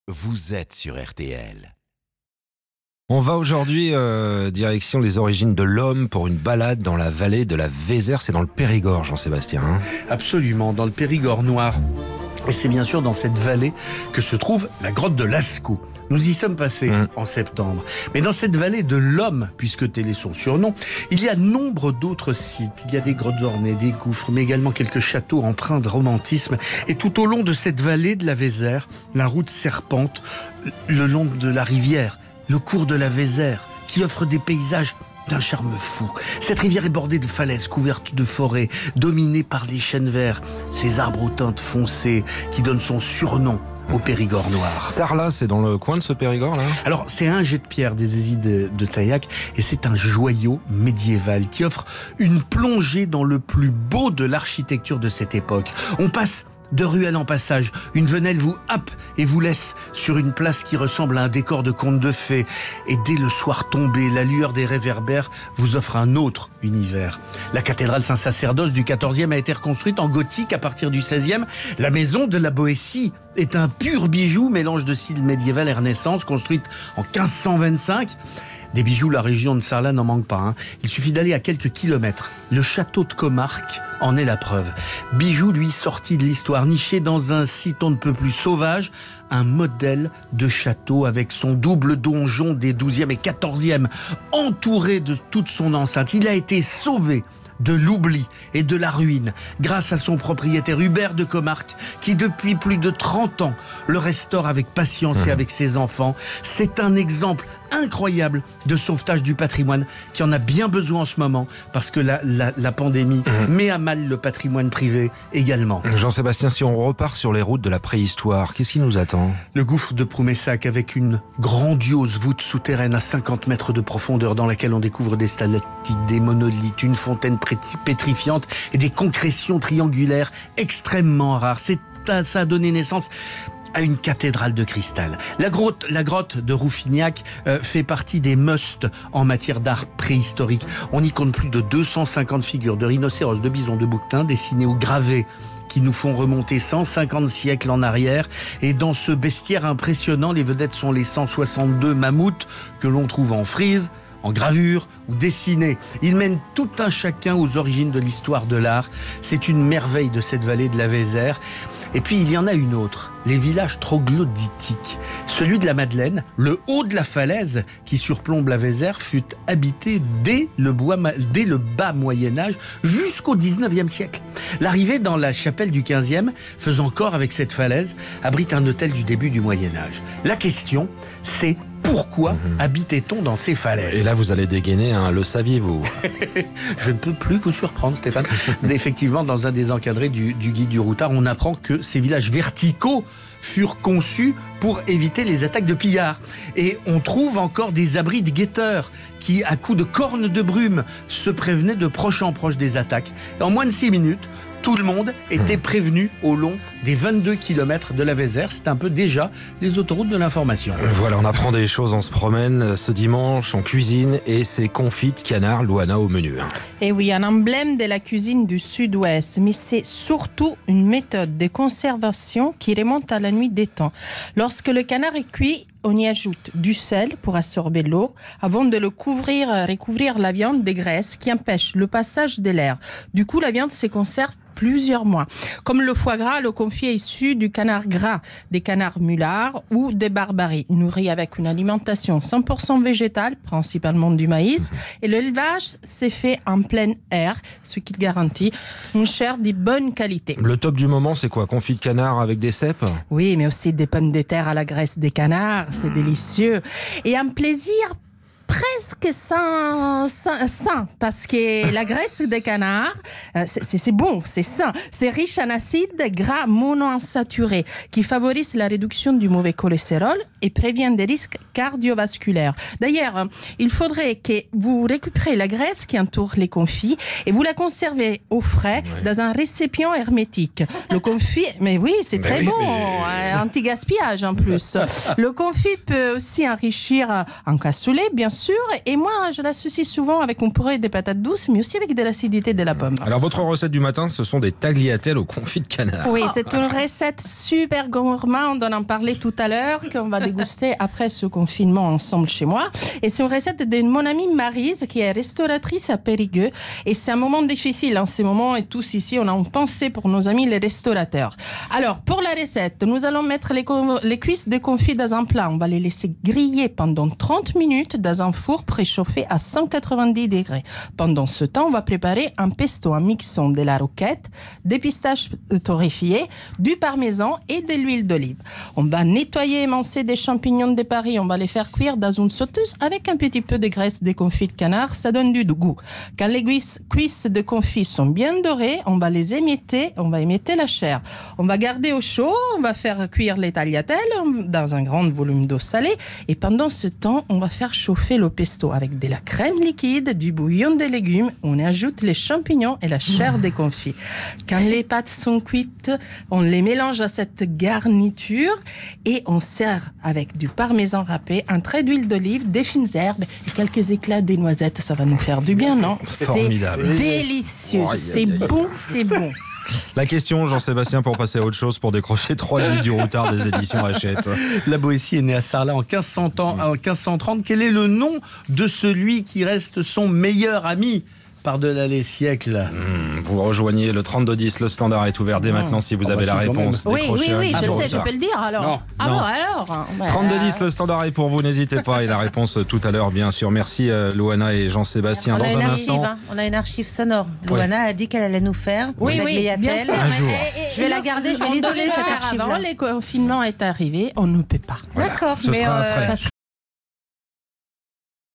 vous êtes sur RTL. On va aujourd'hui direction les origines de l'homme pour une balade dans la vallée de la Vézère. C'est dans le Périgord, Jean-Sébastien. Absolument, dans le Périgord noir. Et c'est bien sûr dans cette vallée que se trouve la grotte de Lascaux. Nous y sommes passés en septembre. Mais dans cette vallée de l'homme, puisque tel est son surnom, il y a nombre d'autres sites. Il y a des grottes ornées, des gouffres, mais également quelques châteaux empreints de romantisme. Et tout au long de cette vallée de la Vézère, la route serpente le long de la rivière, le cours de la Vézère, qui offre des paysages d'un charme fou. Cette rivière est bordée de falaises couvertes de forêts, dominées par les chênes verts, ces arbres aux teintes foncées qui donnent son surnom au Périgord noir. Sarlat, c'est dans le coin de ce Périgord, là ? Alors, c'est un jet de pierre des Hésides de Taillac et c'est un joyau médiéval qui offre une plongée dans le plus beau de l'architecture de cette époque. On passe de ruelle en passage, une venelle vous happe et vous laisse sur une place qui ressemble à un décor de conte de fées. Et dès le soir tombé, la lueur des réverbères vous offre un autre univers. La cathédrale Saint-Sacerdoce du XIVe a été reconstruite en gothique à partir du XVIe. La maison de la Boétie est un pur bijou, mélange de style médiéval et Renaissance, construite en 1525. Des bijoux, la région de Sarlat n'en manque pas. Il suffit d'aller à quelques kilomètres. Le château de Comarque en est la preuve. Bijou, lui, sorti de l'histoire, niché dans un site on ne peut plus sauvage, un modèle de château avec son double donjon des 12e et 14e, entouré de toute son enceinte. Il a été sauvé de l'oubli et de la ruine grâce à son propriétaire Hubert de Comarque qui depuis plus de 30 ans le restaure avec patience et avec ses enfants. C'est un exemple incroyable de sauvetage du patrimoine qui en a bien besoin en ce moment parce que la pandémie met à mal le patrimoine privé également. Jean-Sébastien, si on repart sur les routes de la préhistoire, qu'est-ce qui nous attend ? Le gouffre de Proumessac avec une grandiose voûte souterraine à 50 mètres de profondeur dans laquelle on découvre des stalactites, des monolithes, une fontaine pétrifiante et des concrétions triangulaires extrêmement rares. Ça a donné naissance à une cathédrale de cristal. La grotte de Rouffignac fait partie des musts en matière d'art préhistorique. On y compte plus de 250 figures de rhinocéros, de bisons, de bouquetins dessinés ou gravés qui nous font remonter 150 siècles en arrière. Et dans ce bestiaire impressionnant, les vedettes sont les 162 mammouths que l'on trouve en frise, en gravure ou dessinée. Ils mènent tout un chacun aux origines de l'histoire de l'art. C'est une merveille de cette vallée de la Vézère. Et puis il y en a une autre, les villages troglodytiques. Celui de la Madeleine, le haut de la falaise qui surplombe la Vézère, fut habité dès le bas Moyen-Âge jusqu'au 19e siècle. L'arrivée dans la chapelle du 15e, faisant corps avec cette falaise, abrite un hôtel du début du Moyen-Âge. La question, c'est pourquoi habitait-on dans ces falaises ? Et là, vous allez dégainer un « le saviez-vous » Je ne peux plus vous surprendre, Stéphane. Effectivement, dans un des encadrés du guide du routard, on apprend que ces villages verticaux furent conçus pour éviter les attaques de pillards. Et on trouve encore des abris de guetteurs qui, à coups de cornes de brume, se prévenaient de proche en proche des attaques. Et en moins de 6 minutes, tout le monde était prévenu au long des 22 km de la Vézère. C'est un peu déjà les autoroutes de l'information. Voilà, on apprend des choses, on se promène. Ce dimanche, on cuisine et c'est confit de canard Louana au menu. Et oui, un emblème de la cuisine du sud-ouest, mais c'est surtout une méthode de conservation qui remonte à la nuit des temps. Lorsque le canard est cuit, on y ajoute du sel pour absorber l'eau avant de le recouvrir la viande des graisses qui empêchent le passage de l'air. Du coup, la viande se conserve plusieurs mois. Comme le foie gras, le confit est issu du canard gras, des canards mulards ou des barbaries, nourris avec une alimentation 100% végétale, principalement du maïs. Et l'élevage s'est fait en plein air, ce qui garantit une chair de bonne qualité. Le top du moment, c'est quoi ? Confit de canard avec des cèpes ? Oui, mais aussi des pommes de terre à la graisse des canards, c'est délicieux. Et un plaisir presque sain, parce que la graisse des canards, c'est bon, c'est sain. C'est riche en acides gras monoinsaturés qui favorisent la réduction du mauvais cholestérol et préviennent des risques cardiovasculaires. D'ailleurs, il faudrait que vous récupérez la graisse qui entoure les confits et vous la conservez au frais dans un récipient hermétique. Le confit, mais oui, c'est très bon, anti-gaspillage en plus. Le confit peut aussi enrichir en cassoulet, bien sûr, sûr. Et moi, je l'associe souvent avec un purée des patates douces, mais aussi avec de l'acidité de la pomme. Alors, votre recette du matin, ce sont des tagliatelles au confit de canard. Oui, c'est une recette super gourmande. On en parlait tout à l'heure, qu'on va déguster après ce confinement ensemble chez moi. Et c'est une recette de mon amie Maryse, qui est restauratrice à Périgueux. Et c'est un moment difficile en ces moments. Et tous ici, on a une pensée pour nos amis les restaurateurs. Alors, pour la recette, nous allons mettre les cuisses de confit dans un plat. On va les laisser griller pendant 30 minutes dans un four préchauffé à 190 degrés. Pendant ce temps, on va préparer un pesto en mixant de la roquette, des pistaches torréfiées, du parmesan et de l'huile d'olive. On va nettoyer et émincer des champignons de Paris. On va les faire cuire dans une sauteuse avec un petit peu de graisse de confit de canard. Ça donne du goût. Quand les cuisses de confit sont bien dorées, on va les émietter. On va émietter la chair. On va garder au chaud. On va faire cuire les tagliatelles dans un grand volume d'eau salée. Et pendant ce temps, on va faire chauffer le pesto avec de la crème liquide, du bouillon de légumes. On ajoute les champignons et la chair des confits. Quand les pâtes sont cuites, on les mélange à cette garniture et on sert avec du parmesan râpé, un trait d'huile d'olive, des fines herbes et quelques éclats des noisettes. Ça va nous faire du bien, non? C'est formidable. C'est délicieux. C'est bon, c'est bon. La question, Jean-Sébastien, pour passer à autre chose, pour décrocher 3 livres du routard des éditions Hachette. La Boétie est née à Sarlat en 1530. Quel est le nom de celui qui reste son meilleur ami par-delà les siècles? Vous rejoignez le 3210, le standard est ouvert dès maintenant si vous avez la réponse. Oui, Décrochez un je livre le du sais, je routard. peux le dire alors. Non. Ah Non. bon, alors 3210, le standard est pour vous, n'hésitez pas. Et la réponse tout à l'heure, bien sûr. Merci Louana et Jean-Sébastien. On a Dans une un archive, instant. hein. On a une archive sonore. Luana a dit qu'elle allait nous faire. Oui, des bien tagliatelles. sûr. Un jour. Je vais la garder, je vais On l'isoler, devait le cette faire archive-là. avant, le confinement est arrivé, on ne peut pas. D'accord, Ce mais sera après. ça